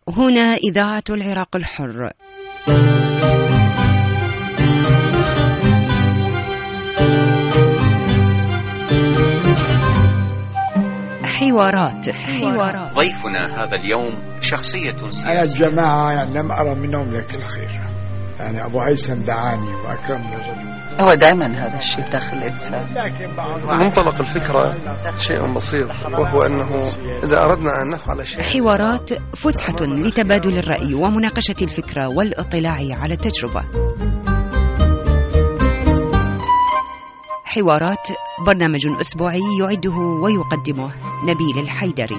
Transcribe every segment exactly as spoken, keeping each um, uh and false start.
هنا إذاعة العراق الحر. حوارات حوارات ضيفنا هذا اليوم شخصية سياسية. أنا الجماعة يعني لم أرى منهم لك الخير، يعني أبو هيثم دعاني وأكرمني الرجل. هو دائما هذا الشيء داخل الإنسان. منطلق الفكرة شيء بسيط، وهو أنه إذا أردنا أن نفعل شيء. حوارات فسحة لتبادل الرأي ومناقشة الفكرة والاطلاع على التجربة. حوارات برنامج أسبوعي يعده ويقدمه نبيل الحيدري.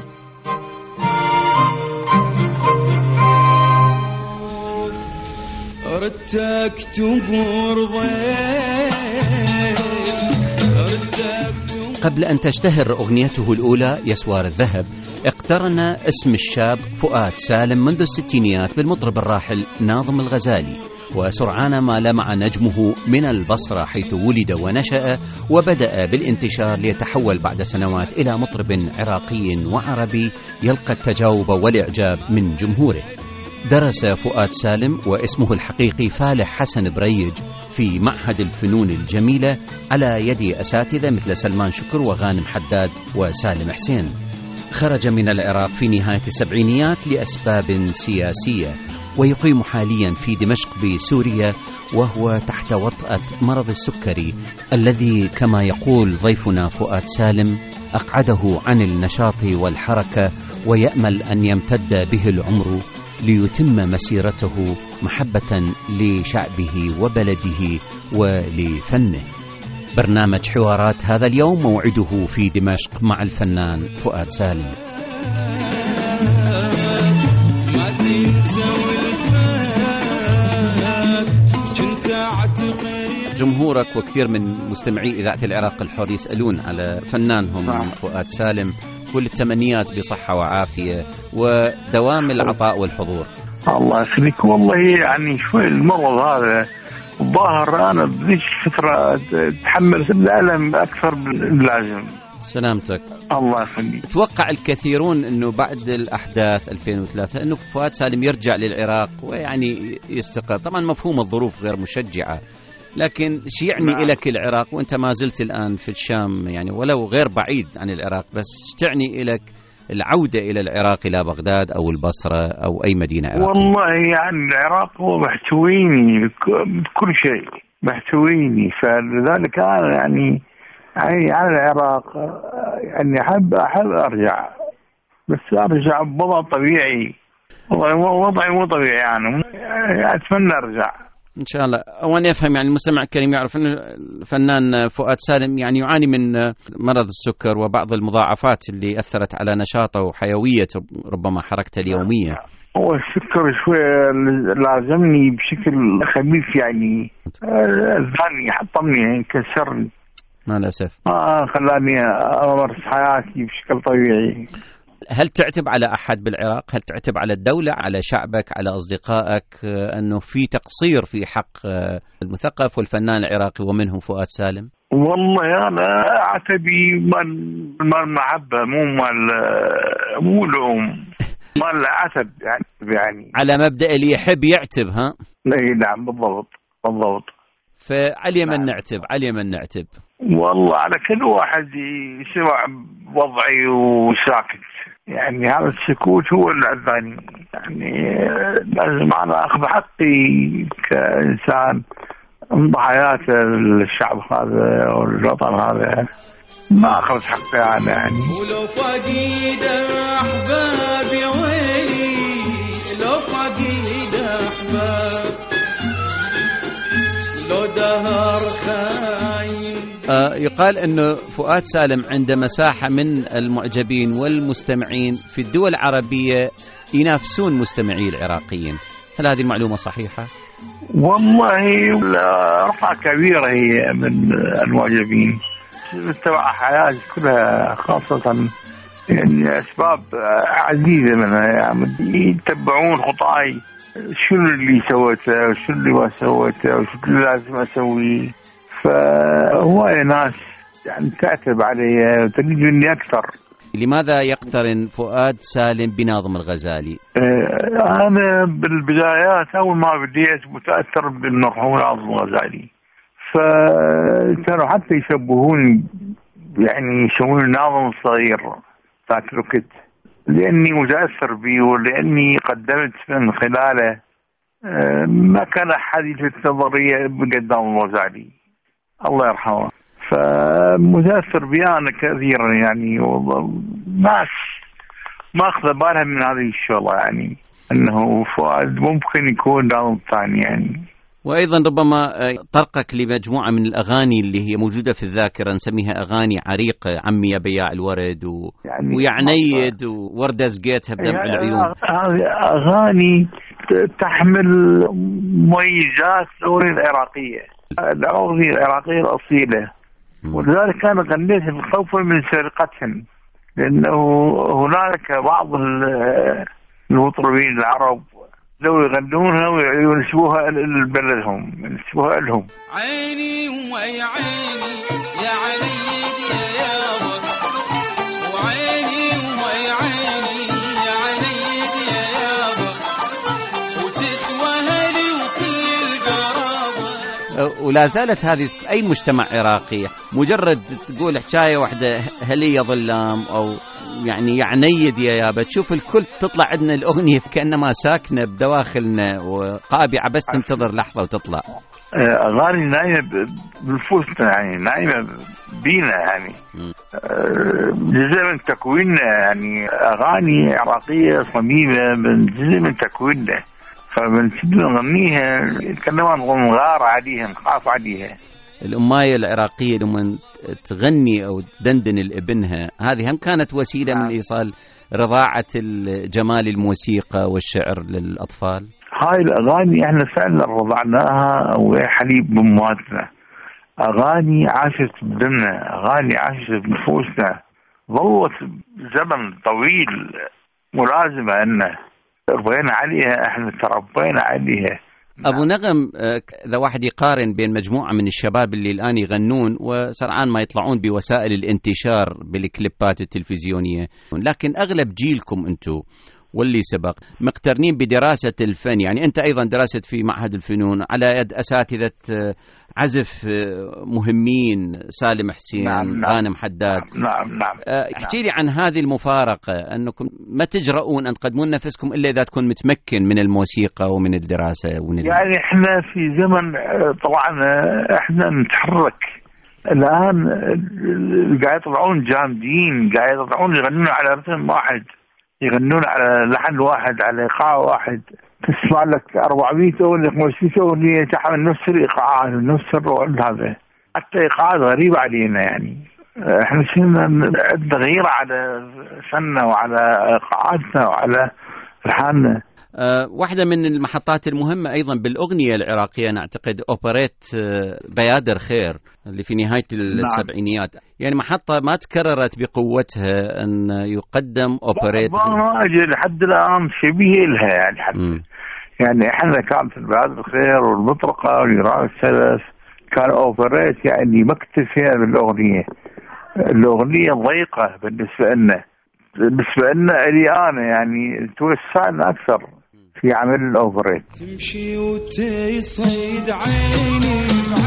قبل أن تشتهر أغنيته الأولى يسوار الذهب، اقترن اسم الشاب فؤاد سالم منذ الستينيات بالمطرب الراحل ناظم الغزالي، وسرعان ما لمع نجمه من البصرة حيث ولد ونشأ، وبدأ بالانتشار ليتحول بعد سنوات إلى مطرب عراقي وعربي يلقى التجاوب والإعجاب من جمهوره. درس فؤاد سالم واسمه الحقيقي فالح حسن بريج في معهد الفنون الجميلة على يد أساتذة مثل سلمان شكر وغانم حداد وسالم حسين. خرج من العراق في نهاية السبعينيات لأسباب سياسية، ويقيم حاليا في دمشق بسوريا، وهو تحت وطأة مرض السكري الذي كما يقول ضيفنا فؤاد سالم أقعده عن النشاط والحركة، ويأمل أن يمتد به العمر ليتم مسيرته محبة لشعبه وبلده ولفنه. برنامج حوارات هذا اليوم موعده في دمشق مع الفنان فؤاد سالم. جمهورك وكثير من مستمعي إذاعة العراق الحر يسألون على فنانهم فؤاد سالم، كل التمنيات بصحة وعافية ودوام العطاء والحضور. الله يخليك. والله يعني شوي المرض هذا ظاهر أنا بذيك فترة تحملت الألم أكثر من اللازم. سلامتك. الله يخليك. توقع الكثيرون أنه بعد الأحداث ألفين وثلاثة أنه فؤاد سالم يرجع للعراق ويعني يستقر. طبعا مفهوم الظروف غير مشجعة، لكن شو يعني نعم. إلك العراق وأنت ما زلت الآن في الشام، يعني ولو غير بعيد عن العراق، بس تعني إلك العودة إلى العراق، إلى بغداد أو البصرة أو أي مدينة عراقية؟ والله يعني العراق هو محتويني بكل شيء، محتويني، فلذلك أنا يعني على العراق يعني أحب أحب أرجع، بس أرجع بوضع طبيعي، وضعي مو طبيعي يعني أتمنى أرجع إن شاء الله. وأنا أفهم يعني المستمع الكريم يعرف أن الفنان فؤاد سالم يعني يعاني من مرض السكر وبعض المضاعفات اللي أثرت على نشاطه وحيوية ربما حركته اليومية. هو السكر شوي لازمني بشكل خبيث، يعني أذاني حطمني كسرني مع الأسف، آه خلاني أمارس حياتي بشكل طبيعي. هل تعتب على أحد بالعراق؟ هل تعتب على الدولة، على شعبك، على أصدقائك أنه في تقصير في حق المثقف والفنان العراقي ومنهم فؤاد سالم؟ والله أنا أعتبي مال المحبة، مو مال مو لوم، مال عتب يعني, يعني على مبدأ اللي يحب يعتب. ها نعم بالضبط بالضبط. فعلي من نعتب، علي من نعتب. والله على كل واحد يسمع وضعي وساكت، يعني هذا السكوت هو اللي عذاني، يعني لازم أنا أخذ حقي كإنسان ضحايات الشعب هذا والوطن هذا، ما أخذ حقي أنا يعني. ولو فقيد أحبابي ويلي، لو فقيد أحباب لو دهر خاين. آه يقال أنه فؤاد سالم عنده مساحة من المعجبين والمستمعين في الدول العربية ينافسون مستمعي العراقيين، هل هذه المعلومة صحيحة؟ والله رفعة كبيرة هي من المعجبين، تبع حياتي كلها، خاصة يعني أسباب عديدة منها، يعني يتبعون خطاي، شنو اللي سويته وشنو اللي ما سويته وشنو اللي لازم أسويه. فهو ناس يعني تعتب علي وتريد مني أكثر. لماذا يقترن فؤاد سالم بناظم الغزالي؟ أنا بالبدايات أول ما بديت متأثر بالمرحوم ناظم الغزالي، فكانوا حتى يشبهوني يعني يسمون ناظم الصغير ذاك الوقت، لأني متأثر به ولأني قدمت من خلاله ما كان أحد يلفت نظري بقدام الغزالي الله يرحمه، فمتأثر بي أنا كثيرا يعني. والناس ما أخذ بالها من هذه الشغلة يعني أنه فؤاد ممكن يكون ناظم ثاني يعني. وأيضا ربما طرقك لمجموعة من الأغاني اللي هي موجودة في الذاكرة نسميها أغاني عريقة، عمي يا بياع الورد و... يعني ويعنيد ووردة زقيتها بدمع العيون. هذه أغاني تحمل مميزات الأغنية العراقية، الأغنية العراقية الأصيلة، ولذلك أنا غنيت الخوف من سرقتهم، لأنه هناك بعض المطربين العرب لو يغنونها وينسبوها لبلدهم ينسبوها لهم. عيني ويا عيني يا عليد يا يابا، وعيني ويا عيني يا عليد يا يابا، وتسوى هلي وكل القرابة. ولا زالت هذه أي مجتمع عراقي مجرد تقول حكاية واحدة هلي يا ظلام أو يعني يعنيد يا يابا تشوف الكل تطلع عندنا الأغنية كأنما ساكنة بدواخلنا وقابعة بس تنتظر لحظة وتطلع. أغاني نايمة بنفوسنا يعني نايمة بينا يعني جزء من تكويننا يعني. أغاني عراقية صميمة من جزء من تكويننا، فبنسيب نغنيها كأنما نغار عليها نخاف عليها. الأماية العراقية لما تغني أو تدندن لابنها هذه هم كانت وسيلة من إيصال رضاعة الجمال الموسيقى والشعر للأطفال. هاي الأغاني إحنا فعلا رضعناها وحليب بمواتنا، أغاني عاشت بدمنا، أغاني عاشت بنفوسنا، ظلت زمن طويل ملازمة أنه ربينا عليها، إحنا تربينا عليها. أبو نغم، إذا واحد يقارن بين مجموعة من الشباب اللي الآن يغنون وسرعان ما يطلعون بوسائل الانتشار بالكليبات التلفزيونية، لكن أغلب جيلكم أنتو واللي سبق مقترنين بدراسة الفن، يعني أنت أيضا درست في معهد الفنون على يد أساتذة عزف مهمين، سالم حسين، نعم غانم حداد. نعم نعم. احكي لي عن هذه المفارقة، أنكم ما تجرؤون أن تقدمون نفسكم إلا إذا تكون متمكن من الموسيقى ومن الدراسة ومن يعني إحنا في زمن طبعا إحنا نتحرك الآن، قاعد يطلعون جامدين، قاعد يطلعون يغنون على رتم واحد، يغنون على لحن واحد، على إيقاع واحد، تسمع لك أربعمية أغنية خمسمية أغنية تحمل نفس الإيقاعات نفس الروح هذا، حتى إيقاعات غريبة علينا يعني. إحنا صرنا عندنا غيرة على فننا وعلى إيقاعاتنا وعلى لحننا. أه واحدة من المحطات المهمة أيضا بالأغنية العراقية نعتقد أوبريت بيادر خير اللي في نهاية السبعينيات، نعم. يعني محطة ما تكررت بقوتها أن يقدم أوبريت ما أجل لحد الآن شبيه لها يعني حتى م. يعني إحنا كانت بيادر خير والمطرقة واليراء الثلاث كان أوبريت يعني مكتفية بالأغنية، الأغنية ضيقة بالنسبة لنا، بالنسبة لنا لي أنا يعني توسعنا أكثر في عمل الأوبريت. تمشي وتيصيد عيني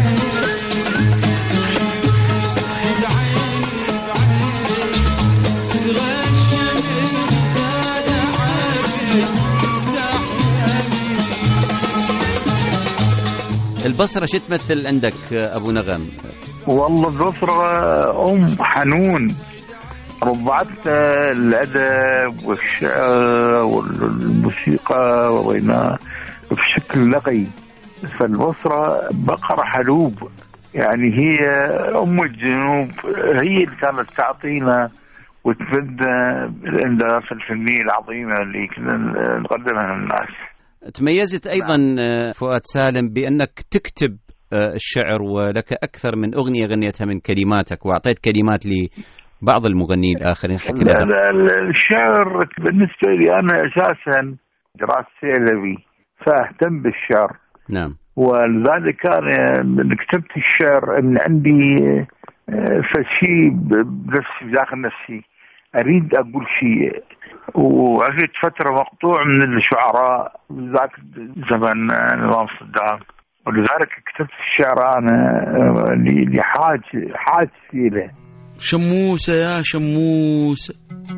البصرة شو تمثل عندك أبو نغم؟ والله البصرة أم حنون، ربعت الأدب والشعر والموسيقى وغيرها بشكل نقي، فالبصرة بقرة حلوب يعني، هي أم الجنوب، هي اللي كانت تعطينا وتبدأ الإندلس الفنية العظيمة اللي كنا نقدمها للناس. تميزت أيضا فؤاد سالم بأنك تكتب الشعر، ولك أكثر من أغنية غنيتها من كلماتك، وأعطيت كلمات لبعض المغنيين الآخرين. حكي لا لا الشعر بالنسبة لي أنا أساسا دراستي أدبي، فأهتم بالشعر. نعم. ولذلك أنا من كتبت الشعر أن عندي فشي بنفسي داخل نفسي أريد أقول شيء، وعشت فترة مقطوع من الشعراء ذاك زمن نظام صدام، ولذلك كتبت الشعر أنا لحاج حاج له. شموسة يا شموسة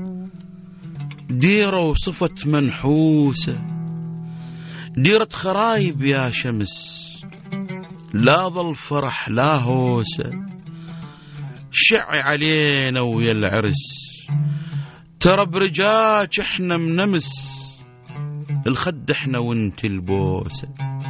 ديرة وصفة منحوسة، ديرة خرايب يا شمس، لا ظل فرح لا هوسة، شعي علينا ويا العرس، ترى برجاج احنا منمس، الخد احنا وانت البوسة.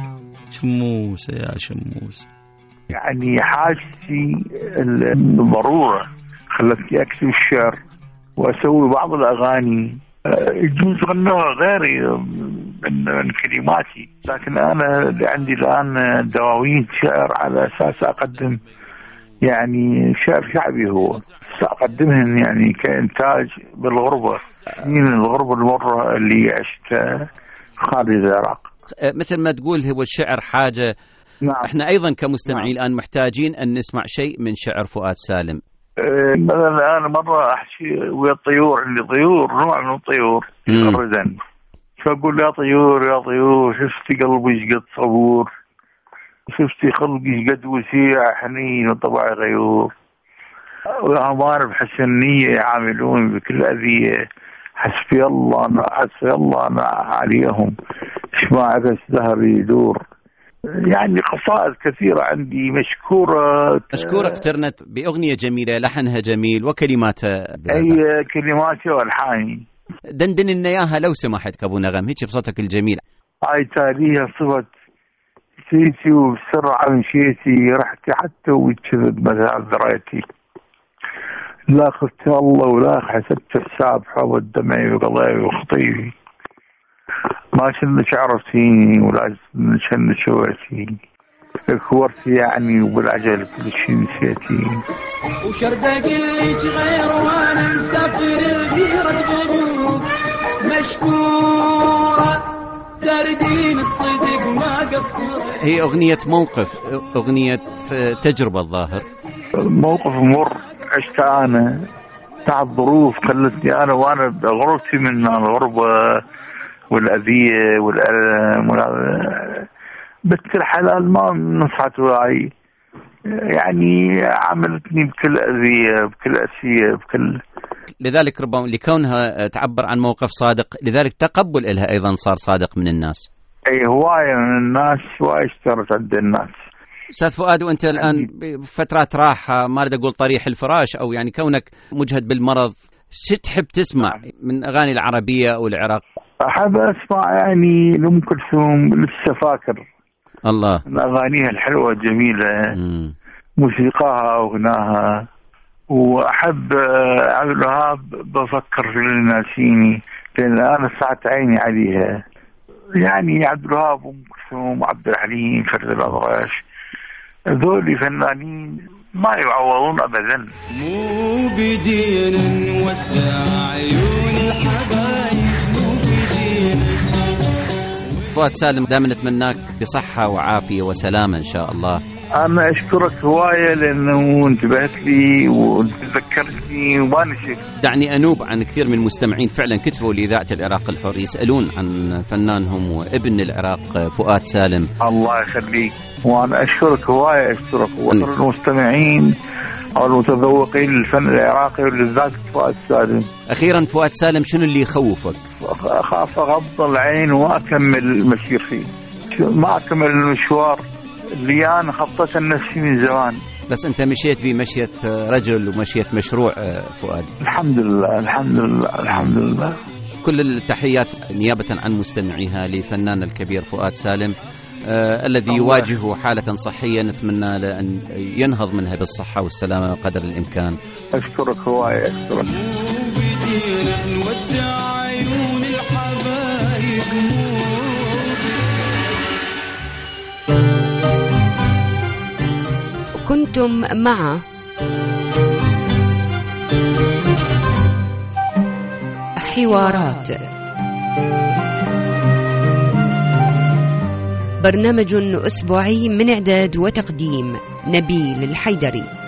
شموسة يا شموسة. يعني حاجتي الضرورة خلتني أكتب الشعر وأسوي بعض الأغاني يجوز غنوها غيري من, من كلماتي، لكن أنا عندي الآن دواوين شعر على أساس أقدم يعني شعر شعبي، هو سأقدمهن يعني كإنتاج بالغربة، من الغربة المرة اللي عشت خارج العراق. مثل ما تقول هو الشعر حاجة. نعم. احنا أيضا كمستمعين الآن محتاجين أن نسمع شيء من شعر فؤاد سالم. مثلا أنا مرة أحكي ويا الطيور، عندي طيور نوع من الطيور الردن، فأقول يا طيور يا طيور شفتي قلبي قد صبور، شفتي خلقي قد وسيع حنين وطبع غيور، وأمار بحسن نية يعاملون بكل أذية، حسبي الله حسبي الله عليهم شماع عكس ظهري يدور. يعني قصائد كثيرة عندي مشكورة. مشكورة اقترنت بأغنية جميلة لحنها جميل وكلماتها أي كلماتها والحاني. دندن لنا إياها لو سمحت أبو نغم هيك بصوتك الجميل. هاي تاليها صفت سيتي وبسرعة مشيتي، رحتي حتى وكذب مزال ذريتي، لا خفت الله ولا حسبت حساب حب دمعي وقضاي وخطيبي، ما شنش عرفتيني ولا شنش شويتي، كورتي يعني وبالعجل كل شيء نسيتي. وشردك اللي غير وانا مسافر الغيرة غروب مشكورة تردين الصدق ما قصر. هي أغنية موقف، أغنية تجربة الظاهر، موقف مر عشت أنا تحت ظروف خلتني أنا وأنا غربتي من الغربة والأذية والألم بنت الحلال ما نصحت وعي، يعني عملتني بكل أذية بكل أسية بكل. لذلك ربما لكونها تعبر عن موقف صادق، لذلك تقبل إلها أيضا صار صادق من الناس. أي هواية من الناس، هواية اشترت عند الناس. أستاذ فؤاد، وأنت الآن بفترات راحة، ما أريد أقول طريح الفراش، أو يعني كونك مجهد بالمرض، شو تحب تسمع من أغاني العربية أو العراق؟ أحب أسمع يعني لأم كلثوم، لسه فاكر الله من أغانيها الحلوة الجميلة، مم. موسيقاها وغناها. وأحب عبد الوهاب، بفكر في الناسيني لأن أنا ساعت عيني عليها، يعني عبد الوهاب وأم كلثوم وعبد الحليم فرد الأطرش، ذولي فنانين ما يعوضون أبدا. مو بدينا نودع عيون الحبايب، مو بدينا. فؤاد سالم، دائما نتمناك بصحة وعافية وسلامة إن شاء الله. أنا أشكرك هواية لأنه انتبهت لي وتذكرتني وما نسيت. دعني أنوب عن كثير من المستمعين فعلا كتبوا لإذاعة العراق الحر يسألون عن فنانهم وابن العراق فؤاد سالم. الله يخليك، وأنا أشكرك هواية، أشكرك وأشكر المستمعين أو المتذوقين للفن العراقي ولذات فؤاد سالم. أخيرا فؤاد سالم، شنو اللي يخوفك؟ أخاف أغض العين وأكمل مسيرتي، ما أكمل المشوار اللي أنا خطيت النفسي من زمان. بس أنت مشيت بمشية رجل ومشية مشروع فؤاد. الحمد لله الحمد لله الحمد لله. كل التحيات نيابة عن مستمعيها لفنان الكبير فؤاد سالم، آه الذي يواجه حالة صحية نتمنى له أن ينهض منها بالصحة والسلامة قدر الإمكان. أشكرك هواية، أشكرك. كنتم مع حوارات، برنامج أسبوعي من إعداد وتقديم نبيل الحيدري.